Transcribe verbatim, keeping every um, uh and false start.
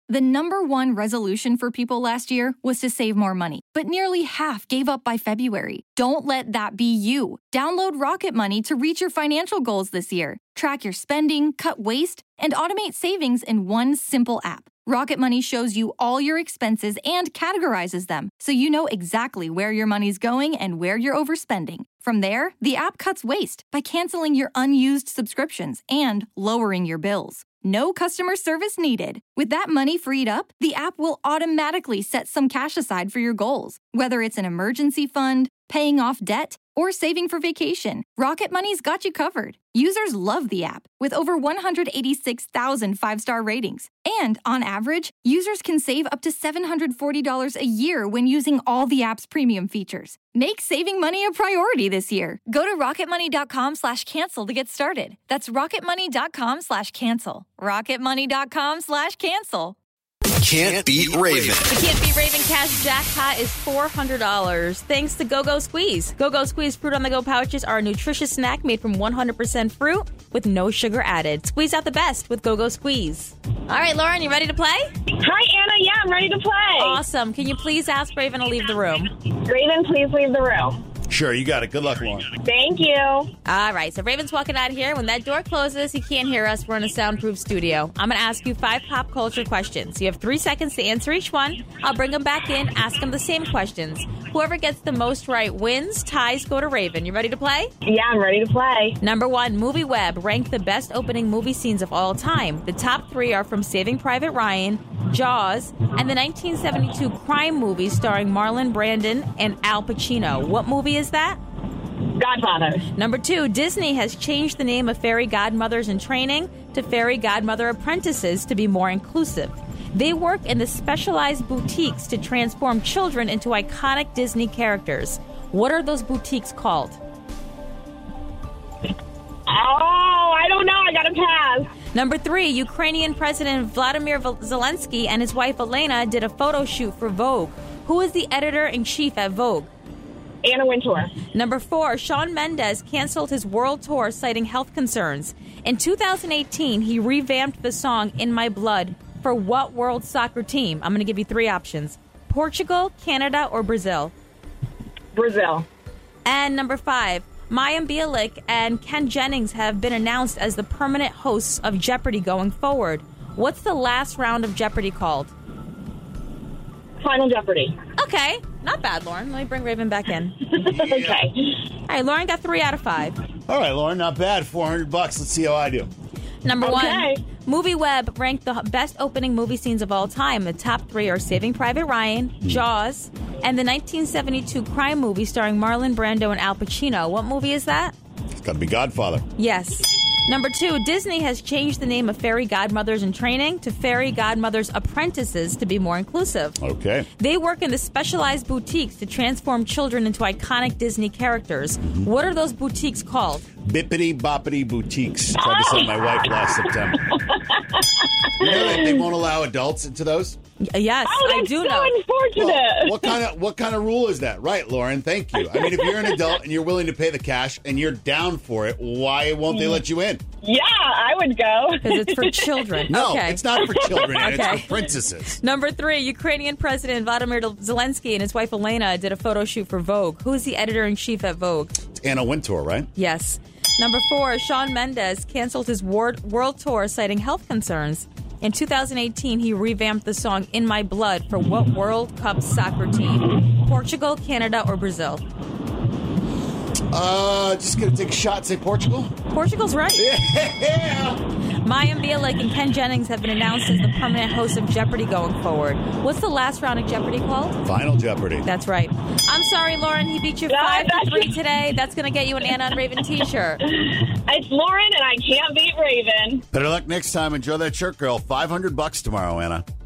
The number one resolution for people last year was to save more money, but nearly half gave up by February. Don't let that be you. Download Rocket Money to reach your financial goals this year. Track your spending, cut waste, and automate savings in one simple app. Rocket Money shows you all your expenses and categorizes them, so you know exactly where your money's going and where you're overspending. From there, the app cuts waste by canceling your unused subscriptions and lowering your bills. No customer service needed. With that money freed up, the app will automatically set some cash aside for your goals, whether it's an emergency fund, paying off debt, or saving for vacation. Rocket Money's got you covered. Users love the app, with over one hundred eighty-six thousand five-star ratings. And on average, users can save up to seven hundred forty dollars a year when using all the app's premium features. Make saving money a priority this year. Go to rocketmoney.com slash cancel to get started. That's rocketmoney.com slash cancel. rocketmoney.com slash cancel. Can't Beat Raven. The Can't Beat Raven cash jackpot is four hundred dollars thanks to Go-Go Squeeze. Go-Go Squeeze Fruit on the Go pouches are a nutritious snack made from one hundred percent fruit with no sugar added. Squeeze out the best with Go-Go Squeeze. All right, Lauren, you ready to play? Hi, Anna. Yeah, I'm ready to play. Awesome. Can you please ask Raven to leave the room? Raven, please leave the room. Sure, you got it. Good luck, Lauren. Thank you. All right, so Raven's walking out here. When that door closes, he can't hear us. We're in a soundproof studio. I'm going to ask you five pop culture questions. You have three seconds to answer each one. I'll bring them back in, ask them the same questions. Whoever gets the most right wins. Ties go to Raven. You ready to play? Yeah, I'm ready to play. Number one, MovieWeb ranked the best opening movie scenes of all time. The top three are from Saving Private Ryan, Jaws, and the nineteen seventy-two crime movie starring Marlon Brando and Al Pacino. What movie is that? Godfather. Number two, Disney has changed the name of Fairy Godmothers in Training to Fairy Godmother Apprentices to be more inclusive. They work in the specialized boutiques to transform children into iconic Disney characters. What are those boutiques called? Oh, I don't know. I got to pass. Number three, Ukrainian President Vladimir Zelensky and his wife Elena did a photo shoot for Vogue. Who is the editor-in-chief at Vogue? Anna Wintour. Number four, Shawn Mendes canceled his world tour citing health concerns. In two thousand eighteen, he revamped the song In My Blood for what world soccer team? I'm going to give you three options. Portugal, Canada, or Brazil? Brazil. And number five, Mayim Bialik and Ken Jennings have been announced as the permanent hosts of Jeopardy going forward. What's the last round of Jeopardy called? Final Jeopardy. Okay, not bad, Lauren. Let me bring Raven back in. Okay. All right, Lauren got three out of five. All right, Lauren, not bad. four hundred bucks. Let's see how I do. Number Okay. one, MovieWeb ranked the best opening movie scenes of all time. The top three are Saving Private Ryan, Jaws, and the nineteen seventy-two crime movie starring Marlon Brando and Al Pacino. What movie is that? It's got to be Godfather. Yes. Number two, Disney has changed the name of Fairy Godmothers in Training to Fairy Godmothers Apprentices to be more inclusive. Okay. They work in the specialized boutiques to transform children into iconic Disney characters. Mm-hmm. What are those boutiques called? Bippity Boppity Boutiques. Tried to sell my wife last September. You know that they won't allow adults into those? Y- yes, Oh, I that's do so know. unfortunate. Well, what kind of what kind of rule is that? Right, Lauren, thank you. I mean, if you're an adult and you're willing to pay the cash and you're down for it, why won't they let you in? Yeah, I would go. Because it's for children. No, okay. it's not for children. Okay. It's for princesses. Number three, Ukrainian President Vladimir Zelensky and his wife Elena did a photo shoot for Vogue. Who is the editor-in-chief at Vogue? It's Anna Wintour, right? Yes. Number four, Shawn Mendes canceled his world, world tour citing health concerns. In two thousand eighteen, he revamped the song In My Blood for what World Cup soccer team? Portugal, Canada, or Brazil? Uh, just going to take a shot and say Portugal? Portugal's right. Yeah! Mayim Bialik and Ken Jennings have been announced as the permanent hosts of Jeopardy going forward. What's the last round of Jeopardy called? Final Jeopardy. That's right. I'm sorry, Lauren. He beat you Yeah, five to that's- three today. That's going to get you an Anna and Raven t-shirt. It's Lauren, and I can't beat Raven. Better luck next time. Enjoy that shirt, girl. five hundred bucks tomorrow, Anna.